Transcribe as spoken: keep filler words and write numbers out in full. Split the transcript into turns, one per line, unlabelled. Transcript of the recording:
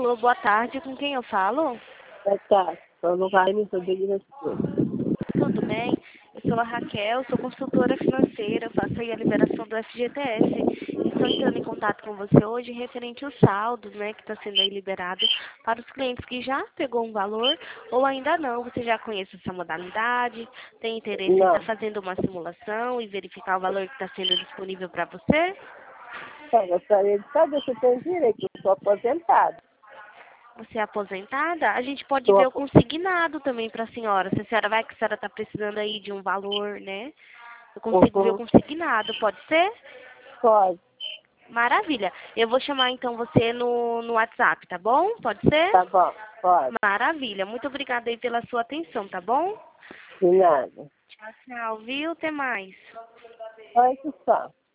Alô, boa tarde, com quem eu falo?
Boa tarde, sou no Rainha, sou de Grande.
Tudo bem? Eu sou a Raquel, sou consultora financeira, faço aí a liberação do F G T S. Estou entrando em contato com você hoje referente aos saldos, né, que está sendo aí liberado para os clientes que já pegou um valor ou ainda não. Você já conhece essa modalidade? Tem interesse em estar
Não,
fazendo uma simulação e verificar o valor que está sendo disponível para você?
só gostaria de saber se eu tenho direito, eu sou aposentada.
Você é aposentada? A gente pode
Sou
ver o
apo...
consignado também para a senhora. Se a senhora vai que a senhora está precisando aí de um valor, né? Eu consigo ver o
Uhum.
consignado, pode ser?
Pode,
Maravilha. Eu vou chamar então você no, no WhatsApp, tá bom? Pode ser?
tá bom, pode,
Maravilha. Muito obrigada aí pela sua atenção, tá bom?
de nada.
Tchau, tchau, viu? Até mais.
Só isso só.